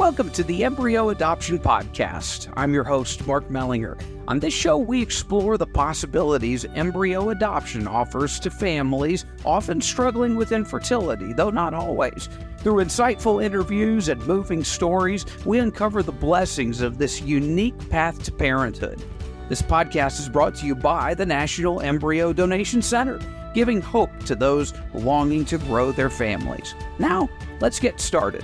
Welcome to the Embryo Adoption Podcast. I'm your host, Mark Mellinger. On this show, we explore the possibilities embryo adoption offers to families often struggling with infertility, though not always. Through insightful interviews and moving stories, we uncover the blessings of this unique path to parenthood. This podcast is brought to you by the National Embryo Donation Center, giving hope to those longing to grow their families. Now, let's get started.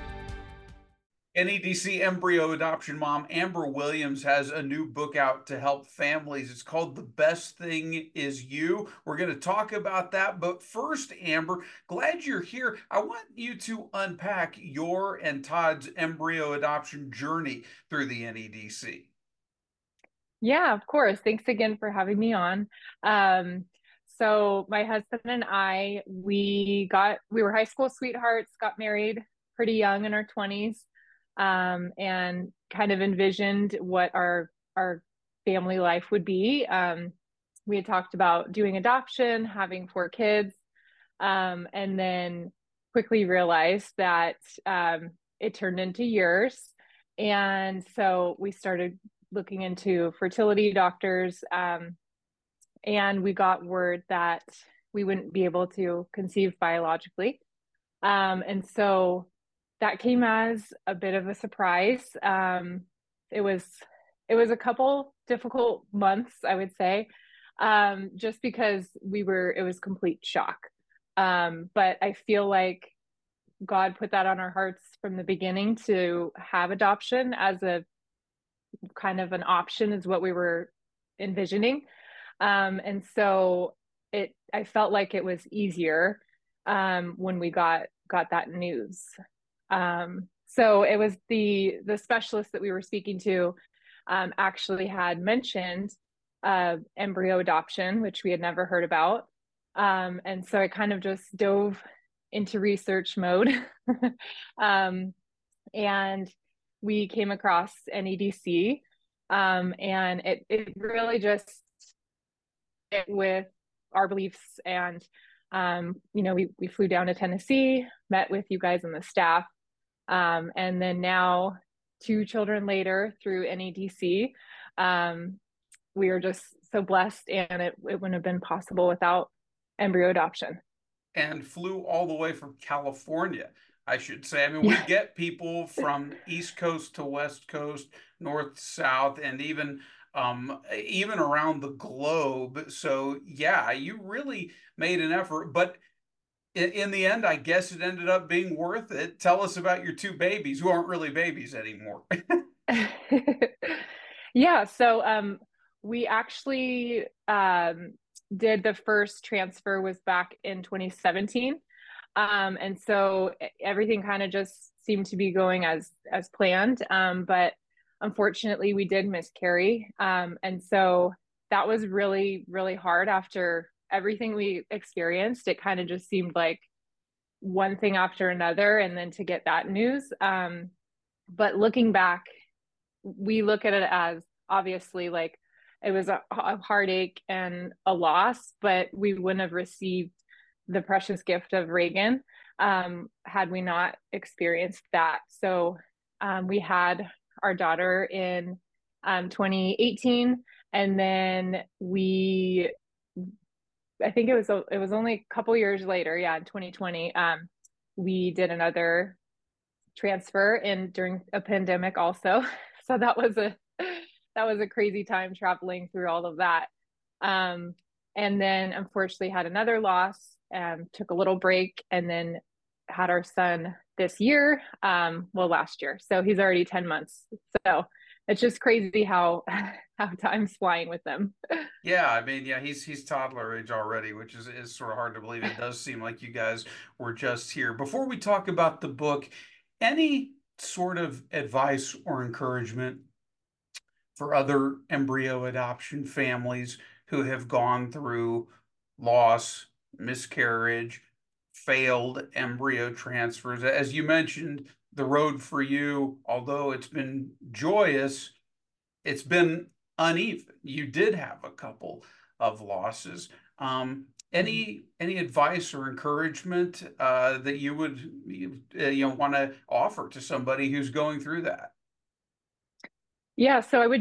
NEDC embryo adoption mom Amber Williams has a new book out to help families. It's called The Best Thing Is You. We're going to talk about that. But first, Amber, glad you're here. I want you to unpack your and Todd's embryo adoption journey through the NEDC. Yeah, of course. Thanks again for having me on. So my husband and I, we were high school sweethearts, got married pretty young in our 20s. And kind of envisioned what our family life would be. We had talked about doing adoption, having 4 kids, and then quickly realized that it turned into years. And so we started looking into fertility doctors, and we got word that we wouldn't be able to conceive biologically. And so that came as a bit of a surprise. It was a couple difficult months, I would say, just because it was complete shock. But I feel like God put that on our hearts from the beginning to have adoption as a kind of an option is what we were envisioning. And so I felt like it was easier when we got that news. So it was the specialist that we were speaking to actually had mentioned embryo adoption, which we had never heard about. And so I kind of just dove into research mode. And we came across NEDC, and it really just fit with our beliefs. And we flew down to Tennessee, met with you guys and the staff. And then now 2 children later through NEDC, we are just so blessed, and it wouldn't have been possible without embryo adoption. And flew all the way from California, I should say. I mean, Yeah. we get people from East Coast to West Coast, North to South, and even around the globe. So yeah, you really made an effort, but in the end, I guess it ended up being worth it. Tell us about your 2 babies who aren't really babies anymore. Yeah, so we actually did the first transfer was back in 2017. And so everything kind of just seemed to be going as planned. But unfortunately, we did miscarry. And so that was really, really hard after everything we experienced. It kind of just seemed like one thing after another, and then to get that news. But looking back, we look at it as obviously like it was a heartache and a loss, but we wouldn't have received the precious gift of Reagan had we not experienced that. So we had our daughter in 2018, and then I think it was only a couple years later, in 2020, we did another transfer during a pandemic also. So that was a crazy time traveling through all of that. And then unfortunately had another loss, took a little break, and then had our son this year, last year. So he's already 10 months. So it's just crazy how time's flying with them. Yeah, I mean, yeah, he's toddler age already, which is sort of hard to believe. It does seem like you guys were just here. Before we talk about the book, any sort of advice or encouragement for other embryo adoption families who have gone through loss, miscarriage, failed embryo transfers? As you mentioned, the road for you, although it's been joyous, it's been uneven. You did have a couple of losses. Any advice or encouragement that you would want to offer to somebody who's going through that? Yeah, so I would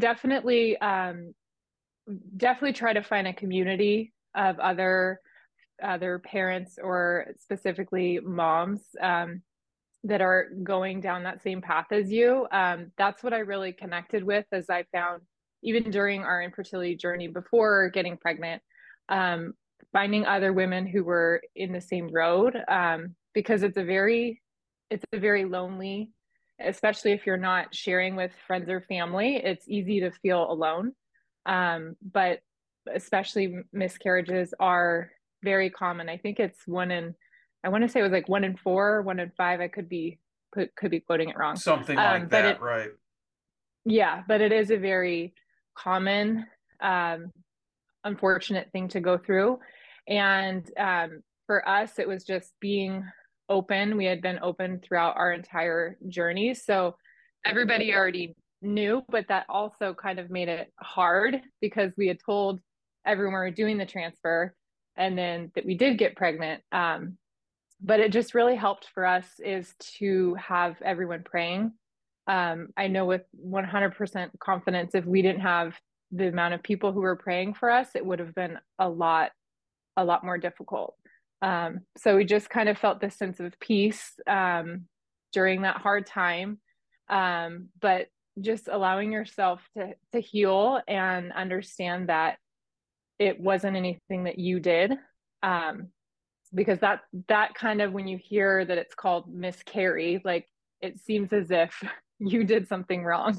definitely try to find a community of other parents or specifically moms that are going down that same path as you. That's what I really connected with, as I found even during our infertility journey before getting pregnant, um, finding other women who were in the same road, because it's a very lonely, especially if you're not sharing with friends or family. It's easy to feel alone, but especially miscarriages are very common. I think it's I want to say it was like 1 in 4, 1 in 5. I could be quoting it wrong. Something like But that, right? yeah, but it is a very common, um, unfortunate thing to go through. And for us, it was just being open. We had been open throughout our entire journey. So everybody already knew, but that also kind of made it hard because we had told everyone we were doing the transfer and then that we did get pregnant. But it just really helped for us is to have everyone praying. I know with 100% confidence, if we didn't have the amount of people who were praying for us, it would have been a lot more difficult. So we just kind of felt this sense of peace during that hard time. But just allowing yourself to heal and understand that it wasn't anything that you did. Um, because that kind of, when you hear that it's called miscarry, like it seems as if you did something wrong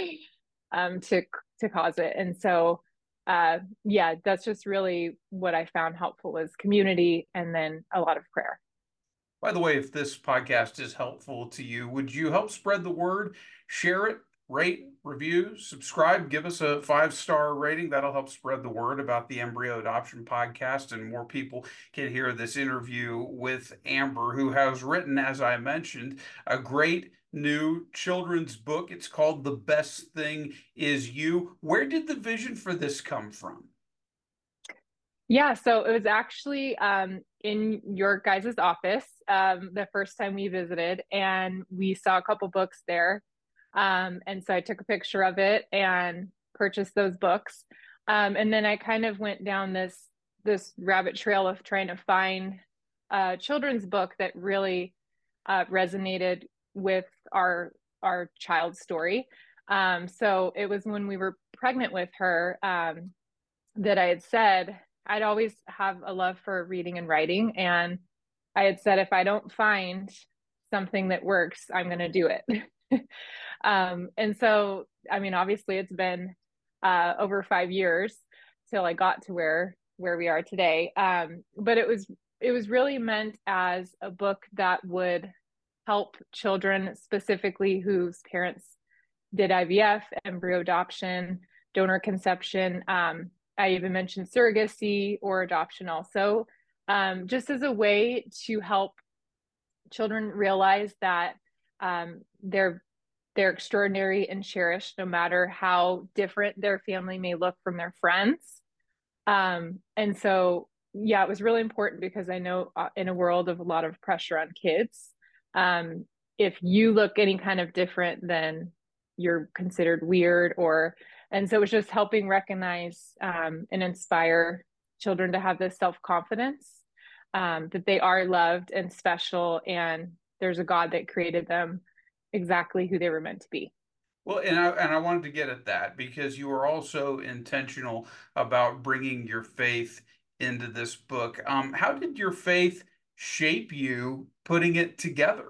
to cause it. And so yeah, that's just really what I found helpful is community and then a lot of prayer. By the way, if this podcast is helpful to you, would you help spread the word? Share it, rate, review, subscribe, give us a 5-star rating. That'll help spread the word about the Embryo Adoption Podcast, and more people can hear this interview with Amber, who has written, as I mentioned, a great new children's book. It's called The Best Thing Is You. Where did the vision for this come from? Yeah, so it was actually in your guys' office the first time we visited, and we saw a couple books there. And so I took a picture of it and purchased those books. And then I kind of went down this rabbit trail of trying to find a children's book that really resonated with our child's story. So it was when we were pregnant with her, that I had said I'd always have a love for reading and writing. And I had said, if I don't find something that works, I'm going to do it. And so, I mean, obviously it's been over 5 years till I got to where we are today. But it was really meant as a book that would help children specifically whose parents did IVF, embryo adoption, donor conception. I even mentioned surrogacy or adoption also, just as a way to help children realize that they're extraordinary and cherished no matter how different their family may look from their friends. And so, yeah, it was really important because I know in a world of a lot of pressure on kids, if you look any kind of different, then you're considered weird and so it was just helping recognize and inspire children to have this self-confidence, that they are loved and special, and there's a God that created them exactly who they were meant to be. Well, and I wanted to get at that because you were also intentional about bringing your faith into this book. How did your faith shape you putting it together?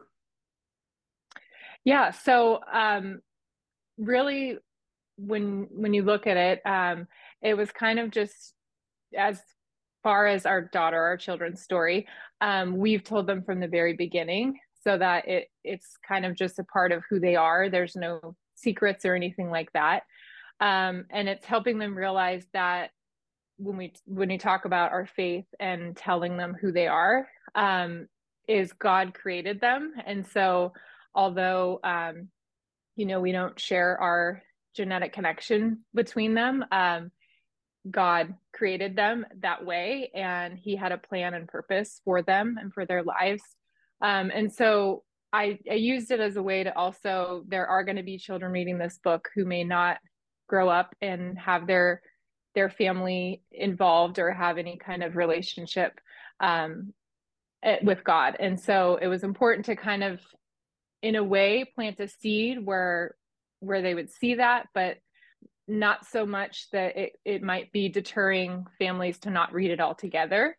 Yeah, so really, when you look at it, it was kind of just as far as our children's story, we've told them from the very beginning so that it's kind of just a part of who they are. There's no secrets or anything like that. And it's helping them realize that when we talk about our faith and telling them who they are, is God created them. And so although we don't share our genetic connection between them, God created them that way, and he had a plan and purpose for them and for their lives. And so I used it as a way to also, there are going to be children reading this book who may not grow up and have their family involved or have any kind of relationship um, with God. And so it was important to kind of, in a way, plant a seed where they would see that, but not so much that it might be deterring families to not read it altogether.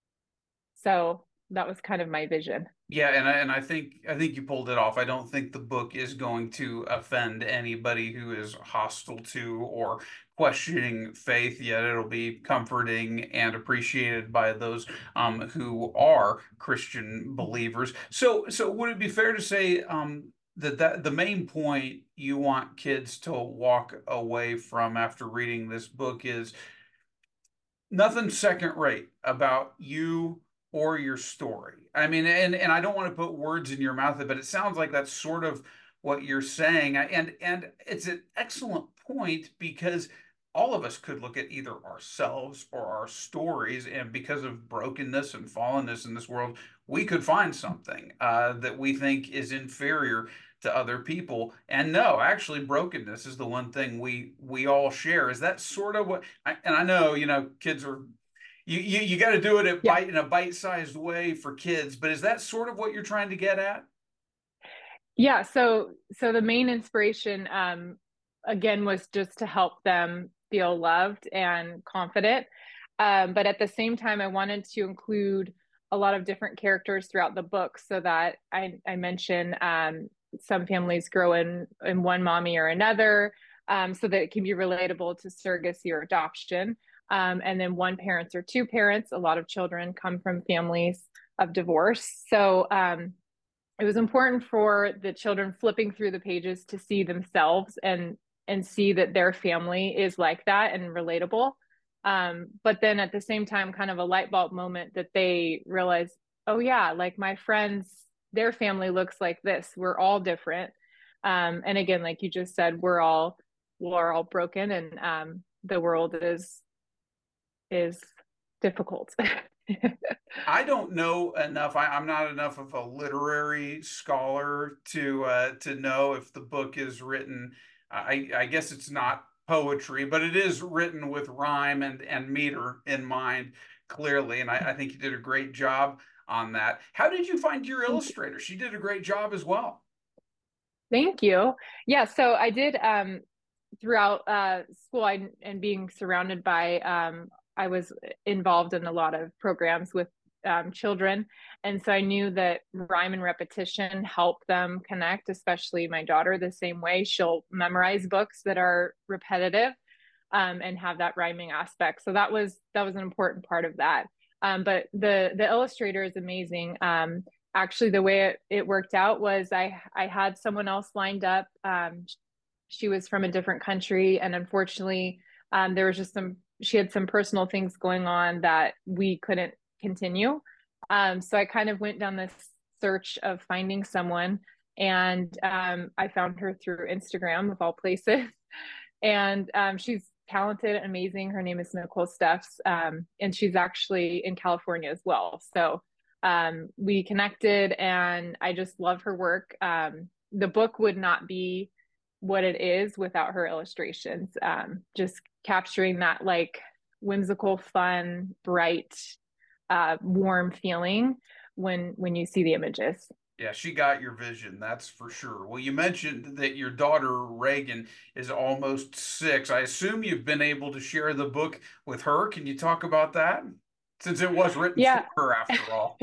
So that was kind of my vision. Yeah, and I think you pulled it off. I don't think the book is going to offend anybody who is hostile to or questioning faith, yet it'll be comforting and appreciated by those who are Christian believers. So would it be fair to say that the main point you want kids to walk away from after reading this book is nothing second rate about you or your story? I mean, and I don't want to put words in your mouth, but it sounds like that's sort of what you're saying. And it's an excellent point because all of us could look at either ourselves or our stories, and because of brokenness and fallenness in this world, we could find something that we think is inferior to other people. And no, actually, brokenness is the one thing we all share. Is that sort of what? And I know, kids are you got to do it Yeah. in a bite-sized way for kids, but is that sort of what you're trying to get at? Yeah. So the main inspiration, again, was just to help them feel loved and confident. But at the same time, I wanted to include a lot of different characters throughout the book so that I mention some families grow in one mommy or another, so that it can be relatable to surrogacy or adoption. And then one parents or two parents. A lot of children come from families of divorce. So it was important for the children flipping through the pages to see themselves and see that their family is like that and relatable. But then at the same time, kind of a light bulb moment that they realize, oh yeah, like my friends, their family looks like this. We're all different. And again, like you just said, we're all broken, and the world is difficult. I don't know enough. I'm not enough of a literary scholar to know if the book is written. I guess it's not poetry, but it is written with rhyme and meter in mind, clearly. And I think you did a great job on that. How did you find your Thank you. illustrator? She did a great job as well. Thank you. Yeah, so I did throughout school and being surrounded by I was involved in a lot of programs with children, and so I knew that rhyme and repetition help them connect, especially my daughter. The same way, she'll memorize books that are repetitive and have that rhyming aspect. So that was an important part of that. But the illustrator is amazing. Actually, the way it worked out was I had someone else lined up. She was from a different country, and unfortunately, there was just she had some personal things going on that we couldn't continue. So I kind of went down this search of finding someone, and I found her through Instagram of all places. And she's talented and amazing. Her name is Nicole Steffs, and she's actually in California as well. So we connected, and I just love her work. The book would not be what it is without her illustrations. Just capturing that like whimsical, fun, bright, warm feeling when you see the images. Yeah, she got your vision, that's for sure. Well, you mentioned that your daughter Reagan is almost 6. I assume you've been able to share the book with her. Can you talk about that? Since it was written for Yeah. her after all.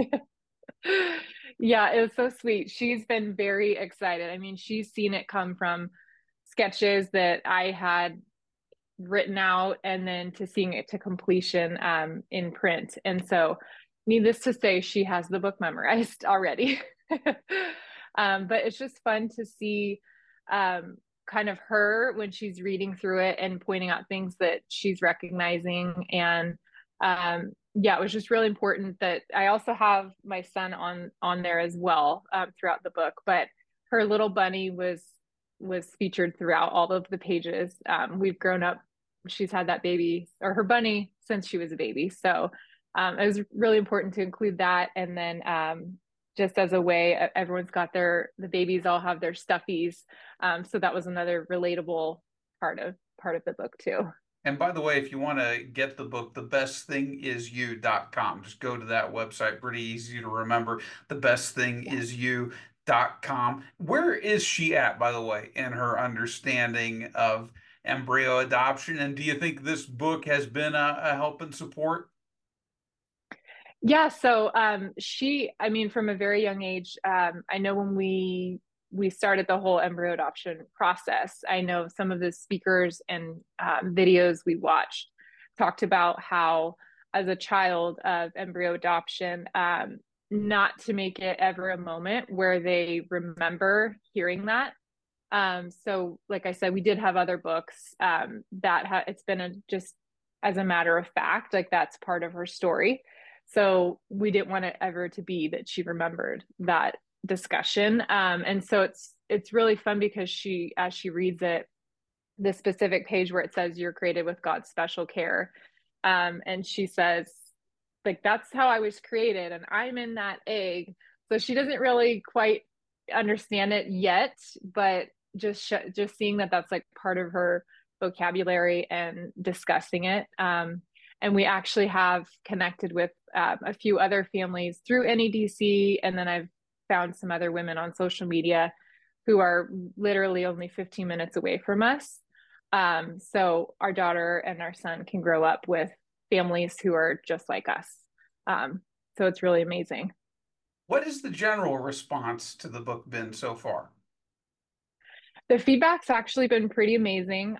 Yeah, it was so sweet. She's been very excited. I mean, she's seen it come from sketches that I had written out and then to seeing it to completion in print. And so, needless to say, she has the book memorized already. But it's just fun to see kind of her when she's reading through it and pointing out things that she's recognizing. And yeah, it was just really important that I also have my son on there as well throughout the book. But her little bunny was featured throughout all of the pages. We've grown up she's had that baby or her bunny since she was a baby. So it was really important to include that. And then just as a way, everyone's got the babies all have their stuffies. So that was another relatable part of the book too. And by the way, if you want to get the book, thebestthingisyou.com. Just go to that website. Pretty easy to remember. Thebestthingisyou.com. Where is she at, by the way, in her understanding of embryo adoption? And do you think this book has been a help and support? Yeah, so I mean, from a very young age, I know when we started the whole embryo adoption process, I know some of the speakers and videos we watched talked about how, as a child of embryo adoption, not to make it ever a moment where they remember hearing that. So, like I said, we did have other books it's been just as a matter of fact, like that's part of her story. So we didn't want it ever to be that she remembered that discussion. And so it's really fun because as she reads it, the specific page where it says you're created with God's special care. And she says, like, that's how I was created and I'm in that egg. So she doesn't really quite understand it yet, but just seeing that that's like part of her vocabulary and discussing it. And we actually have connected with a few other families through NEDC. And then I've found some other women on social media who are literally only 15 minutes away from us. So our daughter and our son can grow up with families who are just like us. So it's really amazing. What is the general response to the book been so far? The feedback's actually been pretty amazing.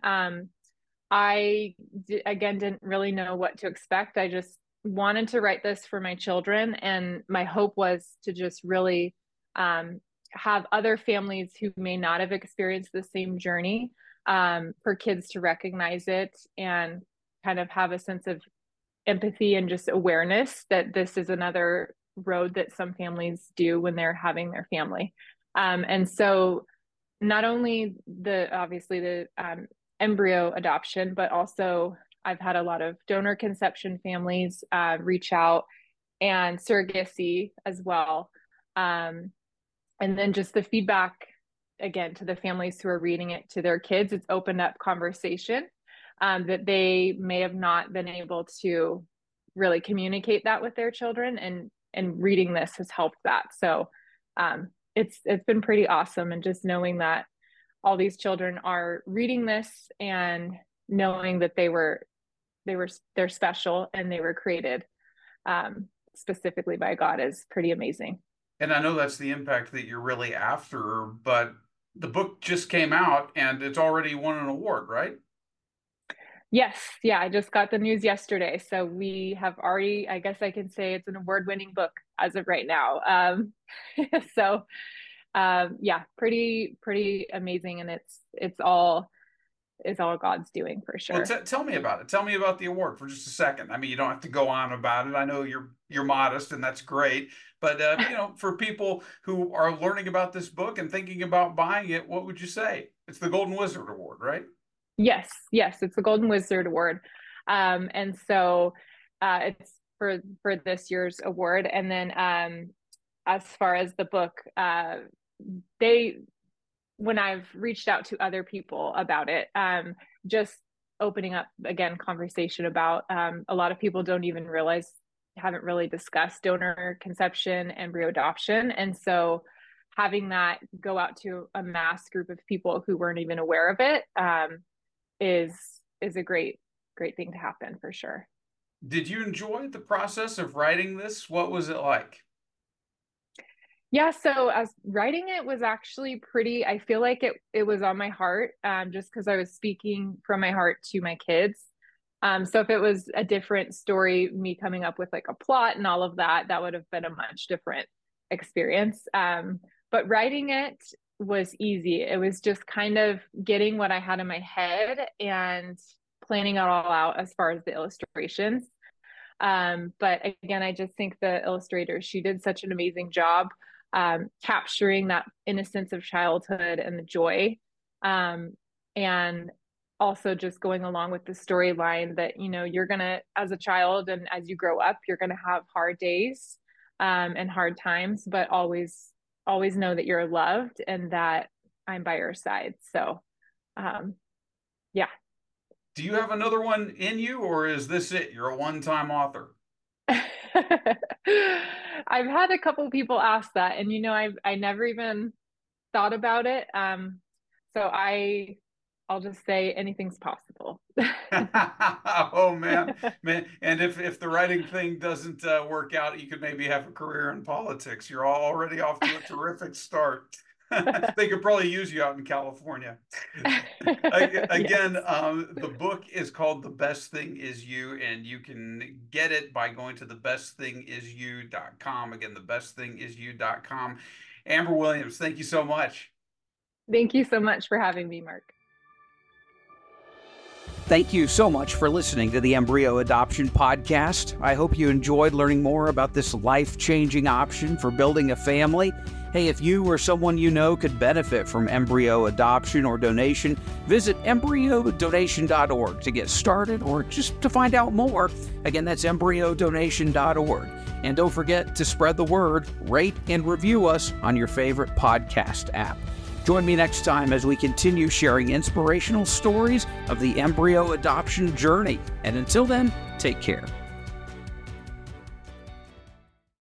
Again, didn't really know what to expect. I just wanted to write this for my children. And my hope was to just really have other families who may not have experienced the same journey, for kids to recognize it and kind of have a sense of empathy and just awareness that this is another road that some families do when they're having their family. And so not only obviously the embryo adoption, but also I've had a lot of donor conception families reach out, and surrogacy as well. And then just the feedback, again, to the families who are reading it to their kids, it's opened up conversation that they may have not been able to really communicate that with their children, and reading this has helped that. So it's been pretty awesome, and just knowing that all these children are reading this and knowing that they're special and they were created specifically by God is pretty amazing. And I know that's the impact that you're really after, but the book just came out and it's already won an award, right? Yes. Yeah. I just got the news yesterday. So we have already, I guess I can say it's an award-winning book as of right now. So yeah, pretty amazing. And it's all God's doing for sure. Well, tell me about it. Tell me about the award for just a second. I mean, you don't have to go on about it. I know you're modest, and that's great. But for people who are learning about this book and thinking about buying it, what would you say? It's the Golden Wizard Award, right? Yes, it's the Golden Wizard Award. And so it's for this year's award. And then as far as the book, when I've reached out to other people about it, just opening up again conversation about a lot of people don't even realize, haven't really discussed donor conception, embryo adoption. And so having that go out to a mass group of people who weren't even aware of it is a great thing to happen for sure. Did you enjoy the process of writing this? What was it like? Yeah, so as writing it was actually I feel like it was on my heart, just because I was speaking from my heart to my kids. So if it was a different story, me coming up with like a plot and all of that, that would have been a much different experience. But writing it was easy. It was just kind of getting what I had in my head and planning it all out as far as the illustrations. But again, I just think the illustrator, she did such an amazing job capturing that innocence of childhood and the joy. And also just going along with the storyline that, you're going to, as a child and as you grow up, you're going to have hard days and hard times, but always know that you're loved and that I'm by your side. So, yeah. Do you have another one in you, or is this it? You're a one-time author. I've had a couple people ask that, and I never even thought about it. So I'll just say anything's possible. Oh man. And if the writing thing doesn't work out, you could maybe have a career in politics. You're already off to a terrific start. They could probably use you out in California. Again, the book is called The Best Thing Is You, and you can get it by going to thebestthingisyou.com. Again, thebestthingisyou.com. Amber Williams, thank you so much. Thank you so much for having me, Mark. Thank you so much for listening to the Embryo Adoption Podcast. I hope you enjoyed learning more about this life-changing option for building a family. Hey, if you or someone you know could benefit from embryo adoption or donation, visit embryodonation.org to get started or just to find out more. Again, that's embryodonation.org. And don't forget to spread the word, rate, and review us on your favorite podcast app. Join me next time as we continue sharing inspirational stories of the embryo adoption journey. And until then, take care.